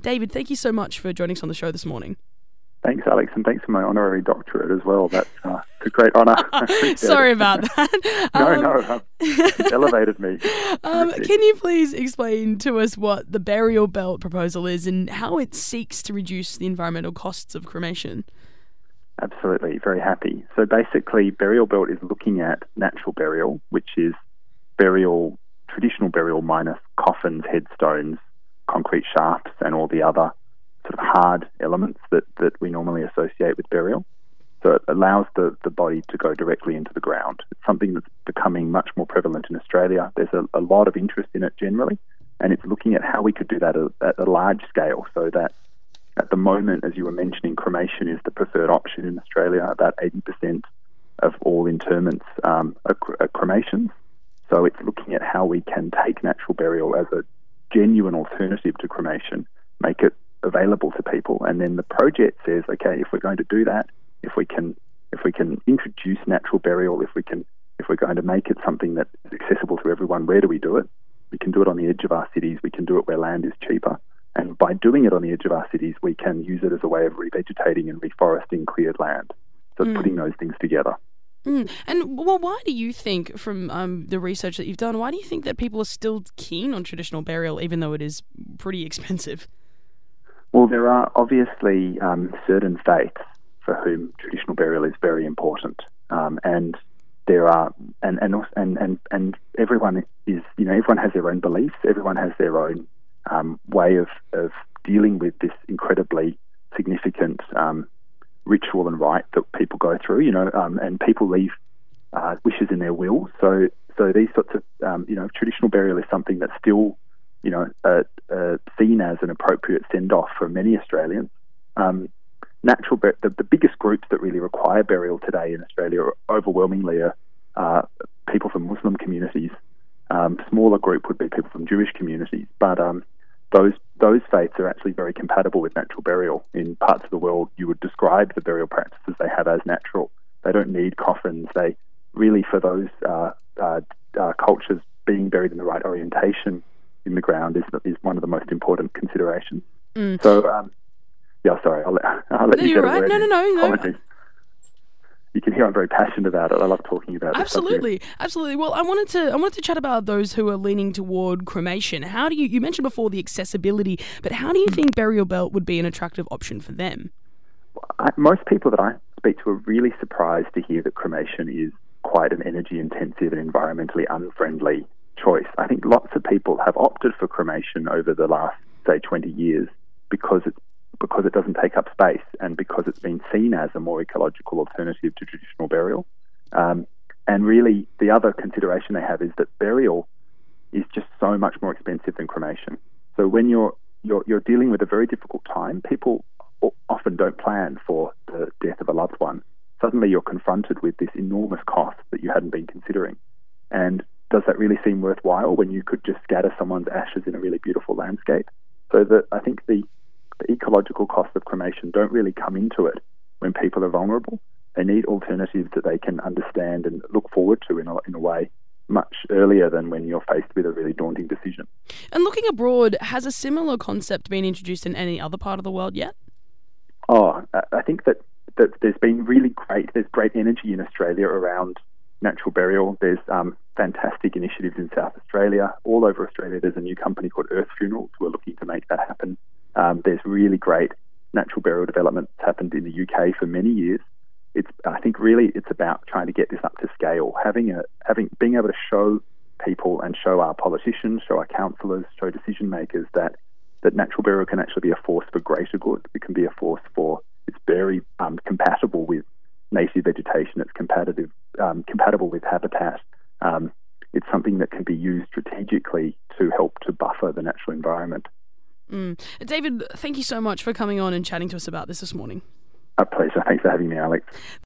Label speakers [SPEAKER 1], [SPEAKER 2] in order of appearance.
[SPEAKER 1] David, thank you so much for joining us on the show this morning.
[SPEAKER 2] Thanks, Alex, and thanks for my honorary doctorate as well. That's a great honour.
[SPEAKER 1] Sorry about that.
[SPEAKER 2] No, it's elevated me.
[SPEAKER 1] Can you please explain to us what the Burial Belt proposal is and how it seeks to reduce the environmental costs of cremation?
[SPEAKER 2] Absolutely, very happy. So basically, Burial Belt is looking at natural burial, which is traditional burial minus coffins, headstones, concrete shafts, and all the other sort of hard elements that we normally associate with burial. So it allows the body to go directly into the ground. It's something that's becoming much more prevalent in Australia. There's a lot of interest in it generally, and it's looking at how we could do that at a large scale, so that at the moment, as you were mentioning, cremation is the preferred option in Australia. About 80% of all interments are cremations. So it's looking at how we can take natural burial as a genuine alternative to cremation, make it available to people, and then the project says, okay, if we're going to do that, if we can introduce natural burial, if we're going to make it something that is accessible to everyone, where do we do it? We can do it on the edge of our cities. We can do it where land is cheaper, and by doing it on the edge of our cities, we can use it as a way of revegetating and reforesting cleared land. So putting those things together.
[SPEAKER 1] And well, why do you think, from the research that you've done, why do you think that people are still keen on traditional burial, even though it is pretty expensive?
[SPEAKER 2] Well, there are obviously certain faiths for whom traditional burial is very important, and there are and everyone is, everyone has their own beliefs, everyone has their own way of dealing with this incredibly significant ritual and rite that people go through, and people leave wishes in their will. So these sorts of traditional burial is something that's still seen as an appropriate send-off for many Australians. The biggest groups that really require burial today in Australia are overwhelmingly people from Muslim communities. Smaller group would be people from Jewish communities, but those faiths are actually very compatible with natural burial. In parts of the world, you would describe the burial practices they have as natural. They don't need coffins. They really, for those cultures, being buried in the right orientation in the ground is one of the most important considerations. So, sorry, I'll let you get a word. No. You can hear I'm very passionate about it. I love talking about it.
[SPEAKER 1] Absolutely. Well, I wanted to chat about those who are leaning toward cremation. How do you mentioned before the accessibility, but how do you think Burial Belt would be an attractive option for them?
[SPEAKER 2] Most people that I speak to are really surprised to hear that cremation is quite an energy-intensive and environmentally unfriendly choice. I think lots of people have opted for cremation over the last, say, 20 years because it doesn't take up space and because it's been seen as a more ecological alternative to traditional burial. And really, the other consideration they have is that burial is just so much more expensive than cremation. So when you're dealing with a very difficult time, people often don't plan for the death of a loved one. Suddenly you're confronted with this enormous cost that you hadn't been considering. And does that really seem worthwhile when you could just scatter someone's ashes in a really beautiful landscape? So that I think the ecological costs of cremation don't really come into it when people are vulnerable. They need alternatives that they can understand and look forward to in a way much earlier than when you're faced with a really daunting decision.
[SPEAKER 1] And looking abroad, has a similar concept been introduced in any other part of the world yet?
[SPEAKER 2] I think that there's been there's great energy in Australia around natural burial. There's fantastic initiatives in South Australia. All over Australia, there's a new company called Earth Funerals who are looking to make that happen. There's really great natural burial development that's happened in the UK for many years. I think it's about trying to get this up to scale, being able to show people and show our politicians, show our councillors, show decision makers that natural burial can actually be a force for greater good. It can be a force it's very compatible with native vegetation. It's compatible with habitat. It's something that can be used strategically to help to buffer the natural environment.
[SPEAKER 1] David, thank you so much for coming on and chatting to us about this morning.
[SPEAKER 2] A pleasure. Thanks for having me, Alex.